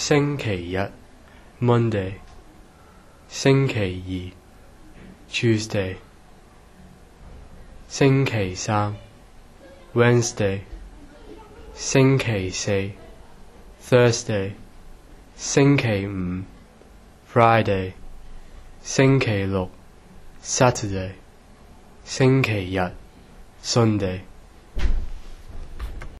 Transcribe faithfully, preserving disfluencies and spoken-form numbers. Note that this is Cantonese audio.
星期一 Monday 星期二 Tuesday 星期三 Wednesday 星期四 Thursday 星期五 Friday 星期六 Saturday 星期日 Sunday